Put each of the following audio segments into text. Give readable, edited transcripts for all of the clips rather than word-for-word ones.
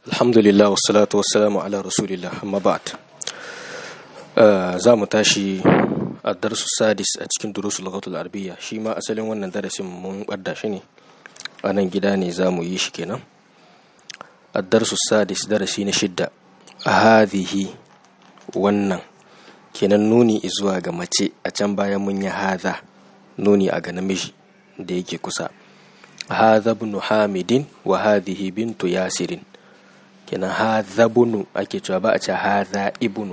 Alhamdulillah wassalatu wassalamu ala rasulillah amma ba'd. Za mu tashi a darsu sadis a cikin durusul lughatul arabiyya. Shi ma asalin wannan darasin mun ɓadda shi ne a nan gida ne za mu yi shi kenan. Ad-darsu sadis darasi na 6. Hadhihi wannan kenan nuni zuwa ga mace. A can bayan mun yi hadha nuni a ga namiji da yake kusa. Hadha ibn Hamidin wa hadhihi bintu Yasirin. Kenan hadha bunu ake cewa ba a ce hadha ibnu.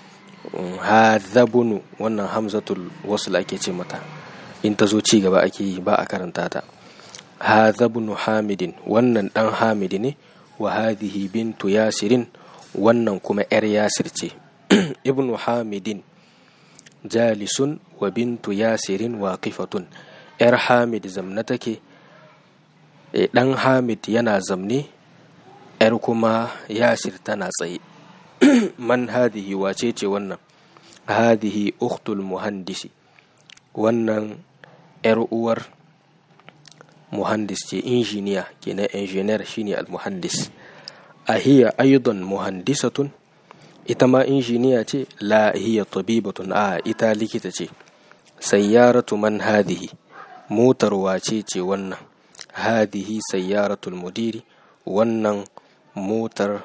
Hadha bunu wannan hamzatul wasl ake ce mata, in ta zo ci gaba ake yi ba a karanta ta. Hadha ibn Hamidin wannan dan Hamid ne, wa hadhihi bintu Yasirin wannan kuma yar Yasir ce. Ibnu Hamidin jalisun wa bintu Yasirin waqifatun. Yar Hamid zamna take, dan Hamid yana zamne, yar kuma Yasir tana tsaye. Man hadihi wace ce wannan? Hadihi ukhtul muhandisi. Wannan yar uwar muhandis ce, injiniya kenan, engineer shine al-muhandis. Ahiya aidan muhandisatun, ita ma injiniya ce. La hiya tabibatun, ita likita ce. Sayyaratu man hadihi, motar wace ce wannan? Hadihi sayyaratul mudiri, wannan motar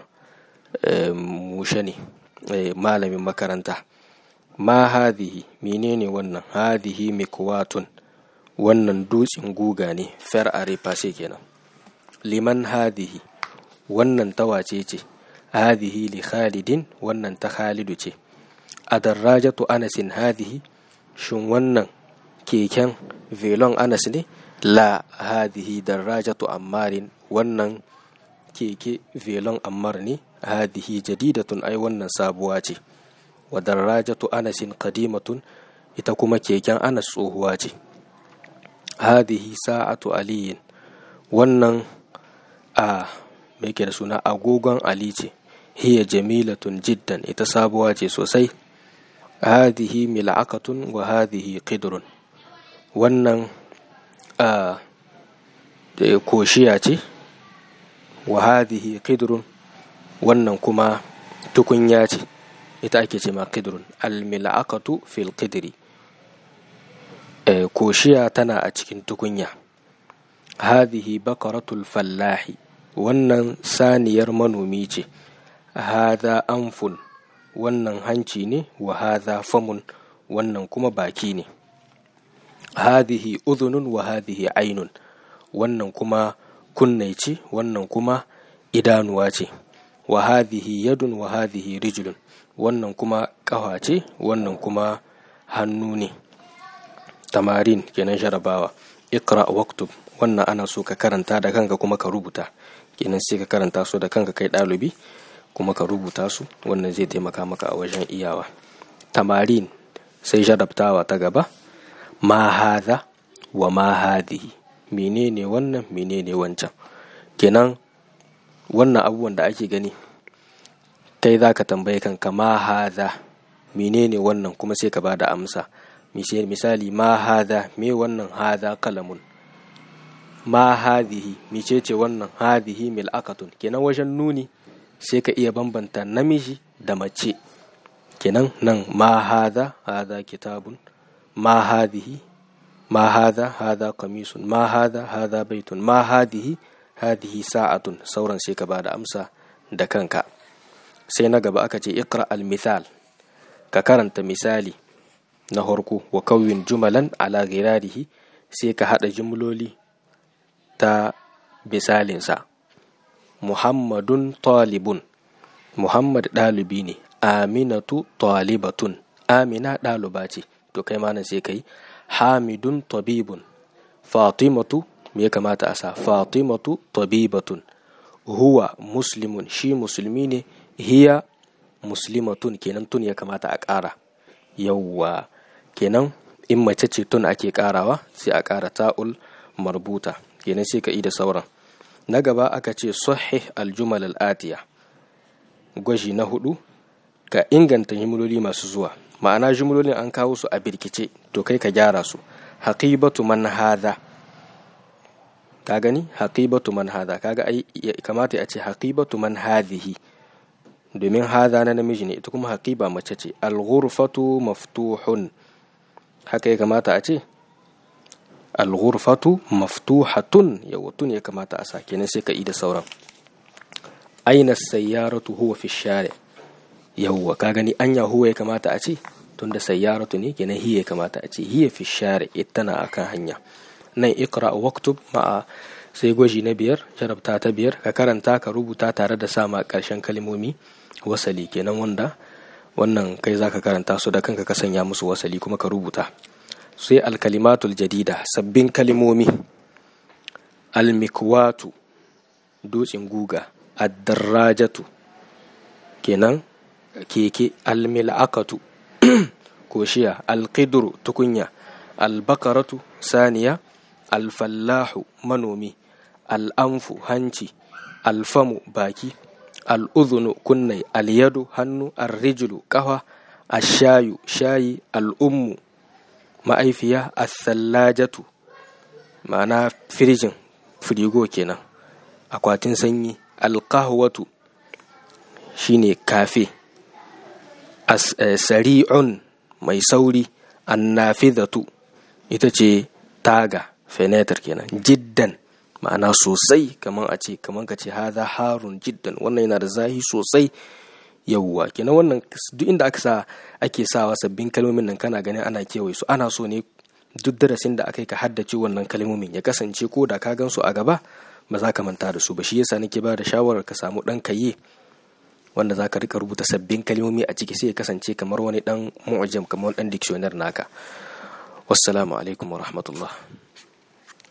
mushe ne, malamin makaranta. Ma hadihi menene wannan? Hadihi mikwatun, wannan dutsen guga ne, fer a repase kenan. Liman hadihi, wannan ta wace ce? Hadihi li Khalidin, wannan ta Khalidu ce. Adarrajatu Anasin hadihi, shin wannan keken velon Anas ne? La hadihi darrajatu Ammarin, wannan keke velon Ammar ne. Hadihi jadidatun, ai wannan sabuwa ce. Wa darrajatu Anasin qadimatun, ita kuma keken Anas tsohuwa ce. Hadihi sa'atu Aliyin, wannan me yake da suna agogon Ali ce. Hiya jamilatun jiddan, ita sabuwa ce sosai. Hadihi mil'akatun wa hadihi qidrun, wannan koshiya ce. Wa hadihi qidrun, wannan kuma tukunya ce, ita ake ce ma qidrun. Al-mil'akatu fil qidri, koshiya tana a cikin tukunya. Hadihi bakaratul fallahi, wannan saniyar manomi ce. Hadha anfun, wannan hanci ne. Wa hadha famun, wannan kuma baki ne. Hadihi udhunun wa hadihi ainun, wannan kuma kunne ce, wannan kuma idanuwa ce. Wa hadhihi yadun wa hadhihi rijlun, wannan kuma ƙafa ce, wannan kuma hannu ne. Tamarin kenan, jarabawa. Iqra waktub, wannan ana so ka karanta da kanka kuma ka rubuta. Kenan sai ka karanta su da kanka kai ɗalibi kuma ka rubuta su, wannan zai taimaka maka a wajen iyawa. Tamarin sai jarabtawa ta gaba. Ma hadha wa ma hadhihi, menene wannan, menene wancan. Kenan wannan abubuwan da ake gani, kai za ka tambaye kanka ma hadha, menene wannan, kuma sai ka bada amsa. Misali, ma hadha, me wannan? Hadha kalamun. Ma hadhihi, mecece wannan? Hadhihi mil'akatun. Kenan wajen nuni sai ka iya bambanta namiji da mace. Kenan nan ma hadha, hadha kitabun. Ma hadhihi, ma hadha, hadha qamisun. Ma hadha, hadha baitun. Ma hadhihi, hadhihi sa'atun. Sauran sai ka bada amsa da kanka. Sai na gaba aka ce iqra al-mithal, ka karanta misali na harko. Wa kawwin jumalan ala ghirarihi, sai ka hada jumloli ta misalinsa. Muhammadun talibun, Muhammad ɗalibi ne. Aminatu talibatun, Amina ɗaliba ce. To kai ma nan sai kai. Hamidun tabibun, Fatimatu, me ya kamata a sa? Fatimatu tabibatun. Huwa muslimun, shi musulmi ne. Hiya muslimatun, kenan tun ya kamata a ƙara. Yawwa, kenan in mace ce tun ake ƙarawa, sai a ƙara ta'ul marbuta. Kenan sai ka yi da sauran. Na gaba aka ce sahih aljumal al'atiya, gwaji na 4, ka inganta jumloli masu zuwa. Ma'ana jumlolin an kawo su a birkice, to kai ka gyara su. Haqibatu man hadha, ka gani haqibatu man hadha, kaga ai kamata a ce haqibatu man hadhihi, domin hadha na namiji ne, ita kuma haqiba mace ce. Al-ghurfatu maftuhun, haka ya kamata a ce al-ghurfatu maftuhatun, yawatun ya kamata a sa, kenan sai ka ida sauran. Aina sayyaratu huwa fi shari, yawwa ka gani anya huwa ya kamata a ce, tunda sayyaratu ne kenan hiya ya kamata a ce, hiya fi shari, tana akan hanya. Nan iqra waktub ma'a, sai gwaji na 5 jarabta ta 5, ka karanta ka rubuta tare da sama karshen kalmomi wasali, kenan wanda wannan kai zaka karanta su da kanka ka sanya musu wasali kuma ka rubuta. Sai al-kalimatul jadida, sabbin kalmomi. Al-mikwatu, dutsen guga. Ad-darrajatu, kenan keke. Al-mil'aqatu, koshiya. Al-qidru, tukunya. Al-bakaratu, saniya. Al-fallahu, manomi. Al-anfu, hanci. Al-famu, baki. Al-udhunu, kunnai. Al-yadu, hannu. Al-rijlu, kafa. Al-shayu, shayi. Al-ummu, ma'aifiya. Al-thallajatu, ma'ana firijin, firigo kenan, akwatin sanyi. Al-qahwatu, shine kafe. Sari'un, mai sauri. An-nafidhatu, ita ce taga, fenetar kenan. Jiddan, ma'ana sosai, kaman ka ce hadha harun jiddan, wannan yana da zahi sosai. Yawwa kenan wannan duk inda ake sawa sabbin kalmomin nan kana ganin ana kewaye su, ana so ne duk darasin da aka yi ka haddace wannan kalmomin ya kasance ko da ka gan su a gaba ba za ka manta da su ba. Shi yasa nake ba da shawarar ka samu dan kaye wanda za ka rika rubuta sabbin kalmomi a ciki, sai ya kasance kamar wani dan mu'jam, kamar dan dictionary naka. Wassalamu alaikum wa rahmatullah.